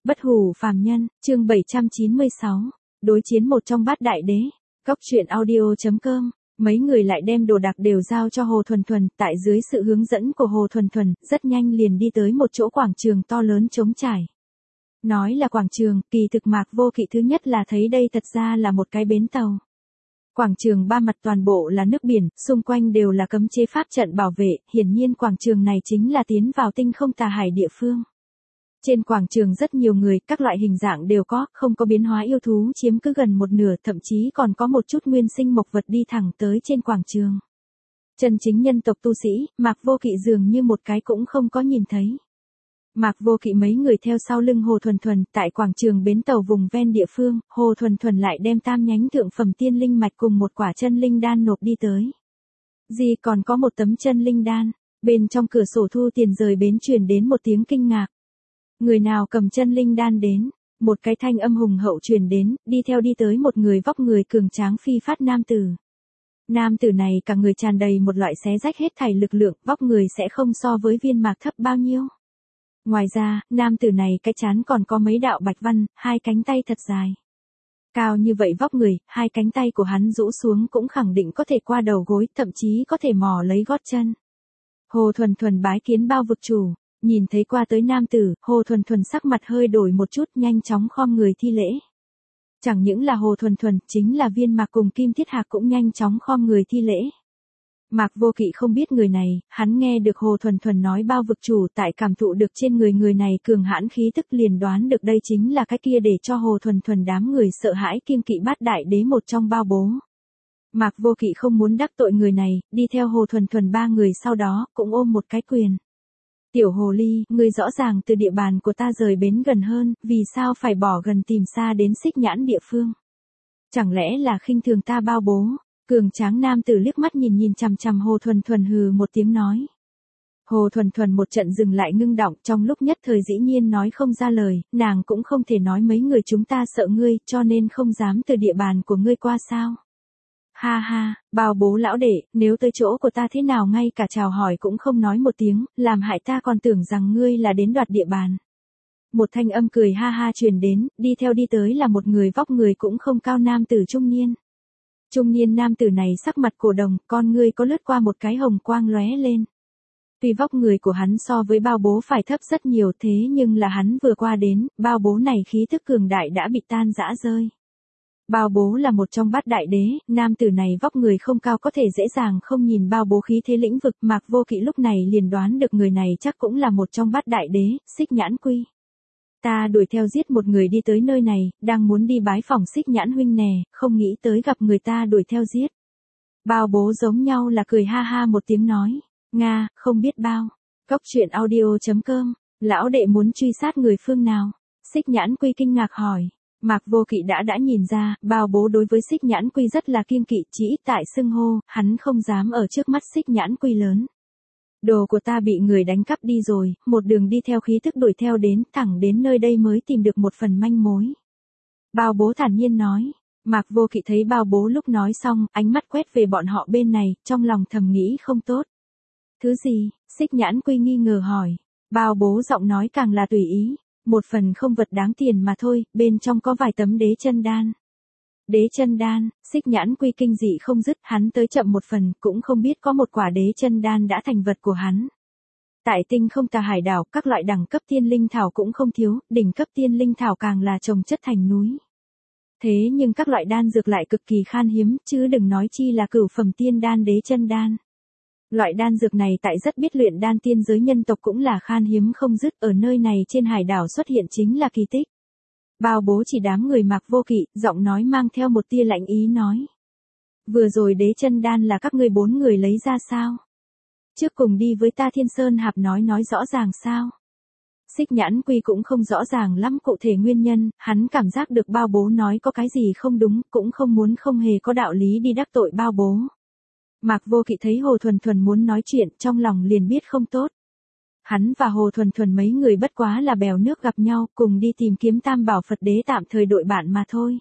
Bất hủ phàm nhân, chương 796. Đối chiến một trong bát đại đế. Góc truyện audio.com. Mấy người lại đem đồ đạc đều giao cho Hồ Thuần Thuần, tại dưới sự hướng dẫn của Hồ Thuần Thuần, rất nhanh liền đi tới một chỗ quảng trường to lớn trống trải. Nói là quảng trường, kỳ thực Mạc Vô Kỵ thứ nhất là thấy đây thật ra là một cái bến tàu. Quảng trường ba mặt toàn bộ là nước biển, xung quanh đều là cấm chế pháp trận bảo vệ, hiển nhiên quảng trường này chính là tiến vào tinh không tà hải địa phương. Trên quảng trường rất nhiều người, các loại hình dạng đều có, không có biến hóa yêu thú chiếm cứ gần một nửa, thậm chí còn có một chút nguyên sinh mộc vật đi thẳng tới trên quảng trường. Chân chính nhân tộc tu sĩ, Mạc Vô Kỵ dường như một cái cũng không có nhìn thấy. Mạc Vô Kỵ mấy người theo sau lưng Hồ Thuần Thuần, tại quảng trường bến tàu vùng ven địa phương, Hồ Thuần Thuần lại đem tam nhánh thượng phẩm tiên linh mạch cùng một quả chân linh đan nộp đi tới. Gì còn có một tấm chân linh đan, bên trong cửa sổ thu tiền rời bến truyền đến một tiếng kinh ngạc. Người nào cầm chân linh đan đến, một cái thanh âm hùng hậu truyền đến, đi theo đi tới một người vóc người cường tráng phi phát nam tử. Nam tử này cả người tràn đầy một loại xé rách hết thảy lực lượng, vóc người sẽ không so với Viên Mạc thấp bao nhiêu. Ngoài ra, nam tử này cái trán còn có mấy đạo bạch văn, hai cánh tay thật dài. Cao như vậy vóc người, hai cánh tay của hắn rũ xuống cũng khẳng định có thể qua đầu gối, thậm chí có thể mò lấy gót chân. Hồ Thuần Thuần bái kiến bao vực chủ, nhìn thấy qua tới nam tử, Hồ Thuần Thuần sắc mặt hơi đổi một chút, nhanh chóng khom người thi lễ. Chẳng những là Hồ Thuần Thuần, chính là Viên Mạc cùng Kim Thiết Hạc cũng nhanh chóng khom người thi lễ. Mạc Vô Kỵ không biết người này, hắn nghe được Hồ Thuần Thuần nói bao vực chủ, tại cảm thụ được trên người này cường hãn khí tức liền đoán được đây chính là cái kia để cho Hồ Thuần Thuần đám người sợ hãi kiêng kỵ bát đại đế một trong bao bố. Mạc Vô Kỵ không muốn đắc tội người này, đi theo Hồ Thuần Thuần ba người sau đó, cũng ôm một cái quyền. Tiểu hồ ly, ngươi rõ ràng từ địa bàn của ta rời bến gần hơn, vì sao phải bỏ gần tìm xa đến Xích Nhãn địa phương? Chẳng lẽ là khinh thường ta bao bố? Cường tráng nam tử liếc mắt nhìn chằm chằm Hồ Thuần Thuần hừ một tiếng nói. Hồ Thuần Thuần một trận dừng lại ngưng động, trong lúc nhất thời dĩ nhiên nói không ra lời, nàng cũng không thể nói mấy người chúng ta sợ ngươi, cho nên không dám từ địa bàn của ngươi qua sao. Ha ha, bao bố lão đệ, nếu tới chỗ của ta thế nào ngay cả chào hỏi cũng không nói một tiếng, làm hại ta còn tưởng rằng ngươi là đến đoạt địa bàn. Một thanh âm cười ha ha truyền đến, đi theo đi tới là một người vóc người cũng không cao nam tử trung niên. Trung niên nam tử này sắc mặt cổ đồng, con ngươi có lướt qua một cái hồng quang lóe lên. Tuy vóc người của hắn so với bao bố phải thấp rất nhiều thế nhưng là hắn vừa qua đến, bao bố này khí thức cường đại đã bị tan rã rơi. Bao bố là một trong bát đại đế, nam tử này vóc người không cao có thể dễ dàng không nhìn bao bố khí thế lĩnh vực. Mạc Vô Kỵ lúc này liền đoán được người này chắc cũng là một trong bát đại đế, Xích Nhãn Quy. Ta đuổi theo giết một người đi tới nơi này, đang muốn đi bái phỏng Xích Nhãn huynh nè, không nghĩ tới gặp người ta đuổi theo giết. Bao bố giống nhau là cười ha ha một tiếng nói, Nga, không biết bao. Góc truyện audio.com, lão đệ muốn truy sát người phương nào? Xích Nhãn Quy kinh ngạc hỏi. Mạc Vô Kỵ đã nhìn ra, bao bố đối với Xích Nhãn Quy rất là kiêng kỵ, chỉ tại xưng hô, hắn không dám ở trước mắt Xích Nhãn Quy lớn. Đồ của ta bị người đánh cắp đi rồi, một đường đi theo khí thức đuổi theo đến, thẳng đến nơi đây mới tìm được một phần manh mối. Bao bố thản nhiên nói. Mạc Vô Kỵ thấy bao bố lúc nói xong, ánh mắt quét về bọn họ bên này, trong lòng thầm nghĩ không tốt. Thứ gì? Xích Nhãn Quy nghi ngờ hỏi. Bao bố giọng nói càng là tùy ý. Một phần không vật đáng tiền mà thôi, bên trong có vài tấm đế chân đan. Đế chân đan, Xích Nhãn Quy kinh dị không dứt, hắn tới chậm một phần, cũng không biết có một quả đế chân đan đã thành vật của hắn. Tại tinh không tà hải đảo, các loại đẳng cấp tiên linh thảo cũng không thiếu, đỉnh cấp tiên linh thảo càng là trồng chất thành núi. Thế nhưng các loại đan dược lại cực kỳ khan hiếm, chứ đừng nói chi là cửu phẩm tiên đan đế chân đan. Loại đan dược này tại rất biết luyện đan tiên giới nhân tộc cũng là khan hiếm không dứt, ở nơi này trên hải đảo xuất hiện chính là kỳ tích. Bao bố chỉ đám người Mạc Vô Kỵ, giọng nói mang theo một tia lạnh ý nói. Vừa rồi đế chân đan là các ngươi 4 người lấy ra sao? Trước cùng đi với ta Thiên Sơn Hạp nói rõ ràng sao? Xích Nhãn Quy cũng không rõ ràng lắm cụ thể nguyên nhân, hắn cảm giác được bao bố nói có cái gì không đúng, cũng không muốn không hề có đạo lý đi đắc tội bao bố. Mạc Vô Kỵ thấy Hồ Thuần Thuần muốn nói chuyện, trong lòng liền biết không tốt. Hắn và Hồ Thuần Thuần mấy người bất quá là bèo nước gặp nhau, cùng đi tìm kiếm Tam Bảo Phật Đế tạm thời đội bạn mà thôi.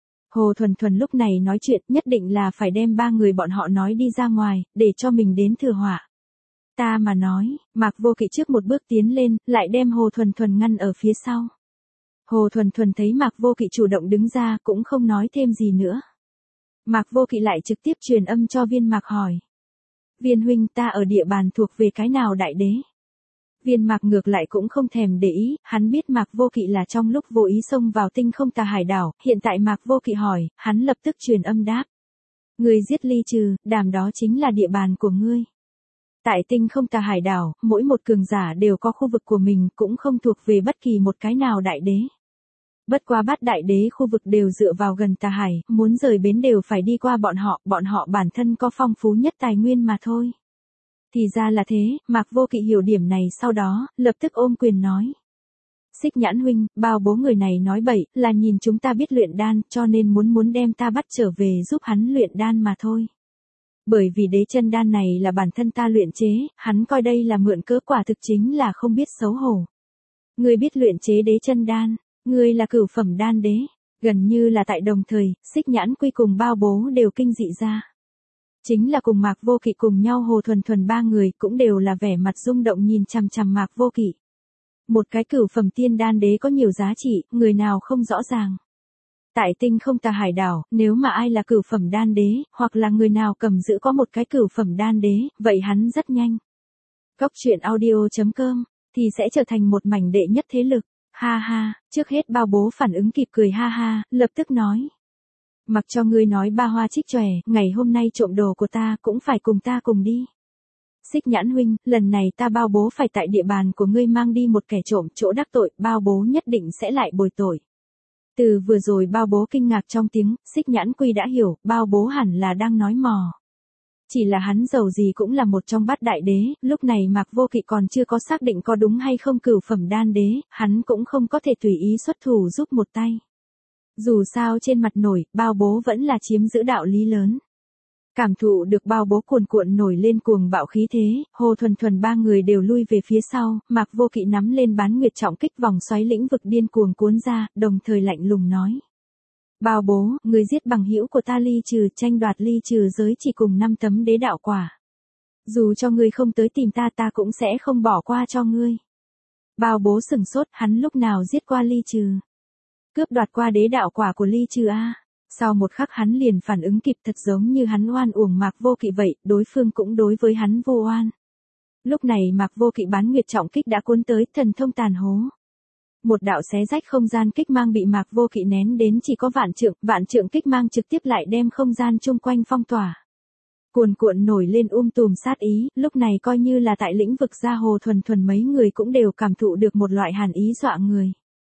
Hồ Thuần Thuần lúc này nói chuyện nhất định là phải đem 3 người bọn họ nói đi ra ngoài, để cho mình đến thừa họa. Ta mà nói, Mạc Vô Kỵ trước một bước tiến lên, lại đem Hồ Thuần Thuần ngăn ở phía sau. Hồ Thuần Thuần thấy Mạc Vô Kỵ chủ động đứng ra cũng không nói thêm gì nữa. Mạc Vô Kỵ lại trực tiếp truyền âm cho Viên Mạc hỏi. Viên huynh, ta ở địa bàn thuộc về cái nào đại đế? Viên Mạc ngược lại cũng không thèm để ý, hắn biết Mạc Vô Kỵ là trong lúc vô ý xông vào Tinh Không Tà Hải đảo, hiện tại Mạc Vô Kỵ hỏi, hắn lập tức truyền âm đáp. Ngươi giết Ly Trừ, đàm đó chính là địa bàn của ngươi. Tại Tinh Không Tà Hải đảo, mỗi một cường giả đều có khu vực của mình, cũng không thuộc về bất kỳ một cái nào đại đế. Bất quá bát đại đế khu vực đều dựa vào gần Tà Hải, muốn rời bến đều phải đi qua bọn họ bản thân có phong phú nhất tài nguyên mà thôi. Thì ra là thế, Mạc Vô Kỵ hiểu điểm này sau đó, lập tức ôm quyền nói. Xích Nhãn huynh, bao bố người này nói bậy, là nhìn chúng ta biết luyện đan, cho nên muốn đem ta bắt trở về giúp hắn luyện đan mà thôi. Bởi vì đế chân đan này là bản thân ta luyện chế, hắn coi đây là mượn cớ, quả thực chính là không biết xấu hổ. Ngươi biết luyện chế đế chân đan, ngươi là cửu phẩm đan đế, gần như là tại đồng thời, Xích Nhãn Quy cùng bao bố đều kinh dị ra. Chính là cùng Mạc Vô Kỵ cùng nhau Hồ Thuần Thuần ba người cũng đều là vẻ mặt rung động nhìn chằm chằm Mạc Vô Kỵ. Một cái cửu phẩm tiên đan đế có nhiều giá trị, người nào không rõ ràng. Tại Tinh Không Tà Hải đảo, nếu mà ai là cửu phẩm đan đế, hoặc là người nào cầm giữ có một cái cửu phẩm đan đế, vậy hắn rất nhanh. Cóc truyện audio.com, thì sẽ trở thành một mảnh đệ nhất thế lực. Ha ha, trước hết bao bố phản ứng kịp cười ha ha, lập tức nói. Mặc cho ngươi nói ba hoa trích chòe, ngày hôm nay trộm đồ của ta cũng phải cùng ta cùng đi. Xích Nhãn huynh, lần này ta bao bố phải tại địa bàn của ngươi mang đi một kẻ trộm, chỗ đắc tội, bao bố nhất định sẽ lại bồi tội. Từ vừa rồi bao bố kinh ngạc trong tiếng, Xích Nhãn Quy đã hiểu, bao bố hẳn là đang nói mò. Chỉ là hắn dầu gì cũng là một trong bát đại đế, lúc này Mạc Vô Kỵ còn chưa có xác định có đúng hay không cửu phẩm đan đế, hắn cũng không có thể tùy ý xuất thủ giúp một tay. Dù sao trên mặt nổi, bao bố vẫn là chiếm giữ đạo lý lớn. Cảm thụ được bao bố cuồn cuộn nổi lên cuồng bạo khí thế, Hồ Thuần Thuần ba người đều lui về phía sau, Mạc Vô Kỵ nắm lên bán nguyệt trọng kích vòng xoáy lĩnh vực điên cuồng cuốn ra, đồng thời lạnh lùng nói. Bao bố, người giết bằng hữu của ta Ly Trừ, tranh đoạt Ly Trừ giới chỉ cùng 5 tấm đế đạo quả. Dù cho ngươi không tới tìm ta, ta cũng sẽ không bỏ qua cho ngươi. Bao bố sừng sốt, hắn lúc nào giết qua Ly Trừ? Cướp đoạt qua đế đạo quả của Ly Trừ a? Sau một khắc hắn liền phản ứng kịp, thật giống như hắn oan uổng Mạc Vô Kỵ vậy, đối phương cũng đối với hắn vô oan. Lúc này Mạc Vô Kỵ bán nguyệt trọng kích đã cuốn tới, thần thông tàn hố. Một đạo xé rách không gian kích mang bị Mạc Vô Kỵ nén đến chỉ có vạn trượng kích mang trực tiếp lại đem không gian chung quanh phong tỏa. Cuồn cuộn nổi lên tùm sát ý, lúc này coi như là tại lĩnh vực gia Hồ Thuần Thuần mấy người cũng đều cảm thụ được một loại hàn ý dọa người.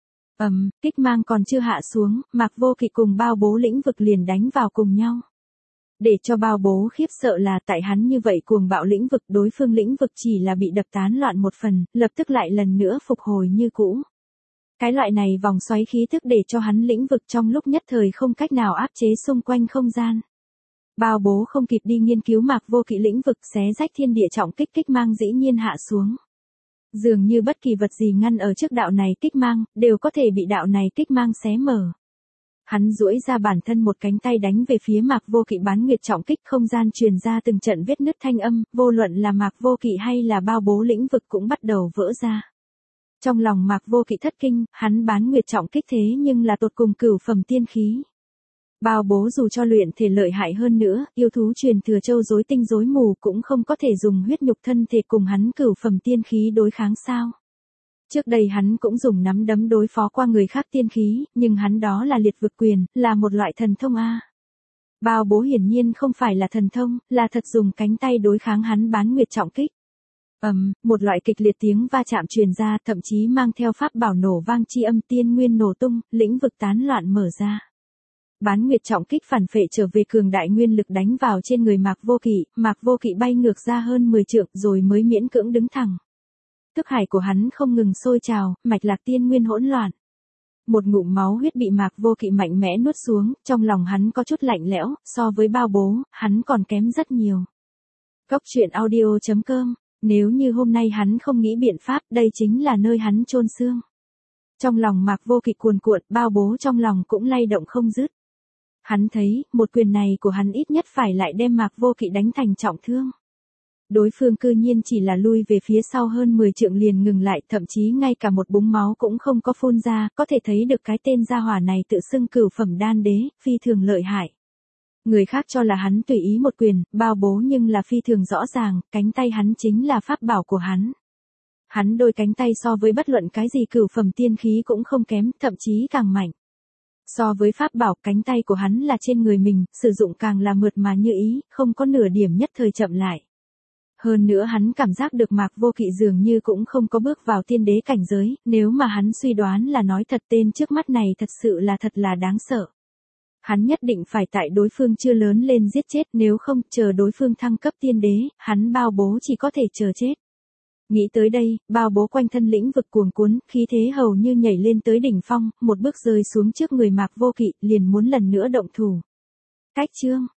Kích mang còn chưa hạ xuống, Mạc Vô Kỵ cùng bao bố lĩnh vực liền đánh vào cùng nhau. Để cho bao bố khiếp sợ là tại hắn như vậy cuồng bạo lĩnh vực, đối phương lĩnh vực chỉ là bị đập tán loạn một phần, lập tức lại lần nữa phục hồi như cũ. Cái loại này vòng xoáy khí tức để cho hắn lĩnh vực trong lúc nhất thời không cách nào áp chế xung quanh không gian. Bao bố không kịp đi nghiên cứu Mạc Vô Kỵ lĩnh vực, xé rách thiên địa trọng kích mang dĩ nhiên hạ xuống. Dường như bất kỳ vật gì ngăn ở trước đạo này kích mang, đều có thể bị đạo này kích mang xé mở. Hắn duỗi ra bản thân một cánh tay đánh về phía Mạc Vô Kỵ bán nguyệt trọng kích, không gian truyền ra từng trận vết nứt thanh âm, vô luận là Mạc Vô Kỵ hay là bao bố lĩnh vực cũng bắt đầu vỡ ra. Trong lòng Mạc Vô Kỵ thất kinh, hắn bán nguyệt trọng kích thế nhưng là tột cùng cửu phẩm tiên khí. Bao bố dù cho luyện thể lợi hại hơn nữa, yêu thú truyền thừa châu rối tinh rối mù cũng không có thể dùng huyết nhục thân thể cùng hắn cửu phẩm tiên khí đối kháng sao. Trước đây hắn cũng dùng nắm đấm đối phó qua người khác tiên khí, nhưng hắn đó là liệt vực quyền, là một loại thần thông a. Bao bố hiển nhiên không phải là thần thông, là thật dùng cánh tay đối kháng hắn bán nguyệt trọng kích. Một loại kịch liệt tiếng va chạm truyền ra, thậm chí mang theo pháp bảo nổ vang chi âm, tiên nguyên nổ tung, lĩnh vực tán loạn mở ra. Bán nguyệt trọng kích phản phệ trở về cường đại nguyên lực đánh vào trên người Mạc Vô Kỵ bay ngược ra hơn 10 trượng rồi mới miễn cưỡng đứng thẳng. Thức hải của hắn không ngừng sôi trào, mạch lạc tiên nguyên hỗn loạn. Một ngụm máu huyết bị Mạc Vô Kỵ mạnh mẽ nuốt xuống, trong lòng hắn có chút lạnh lẽo, so với bao bố, hắn còn kém rất nhiều. Cóc truyện audio.com, nếu như hôm nay hắn không nghĩ biện pháp, đây chính là nơi hắn chôn xương. Trong lòng Mạc Vô Kỵ cuồn cuộn, bao bố trong lòng cũng lay động không dứt. Hắn thấy, một quyền này của hắn ít nhất phải lại đem Mạc Vô Kỵ đánh thành trọng thương. Đối phương cư nhiên chỉ là lui về phía sau hơn 10 trượng liền ngừng lại, thậm chí ngay cả một búng máu cũng không có phun ra, có thể thấy được cái tên gia hỏa này tự xưng cửu phẩm đan đế, phi thường lợi hại. Người khác cho là hắn tùy ý một quyền, bao bố nhưng là phi thường rõ ràng, cánh tay hắn chính là pháp bảo của hắn. Hắn đôi cánh tay so với bất luận cái gì cửu phẩm tiên khí cũng không kém, thậm chí càng mạnh. So với pháp bảo, cánh tay của hắn là trên người mình, sử dụng càng là mượt mà như ý, không có nửa điểm nhất thời chậm lại. Hơn nữa hắn cảm giác được Mạc Vô Kỵ dường như cũng không có bước vào tiên đế cảnh giới, nếu mà hắn suy đoán là nói thật, tên trước mắt này thật sự là thật là đáng sợ. Hắn nhất định phải tại đối phương chưa lớn lên giết chết, nếu không chờ đối phương thăng cấp tiên đế, hắn bao bố chỉ có thể chờ chết. Nghĩ tới đây, bao bố quanh thân lĩnh vực cuồng cuốn, khí thế hầu như nhảy lên tới đỉnh phong, một bước rơi xuống trước người Mạc Vô Kỵ, liền muốn lần nữa động thủ. Cách chương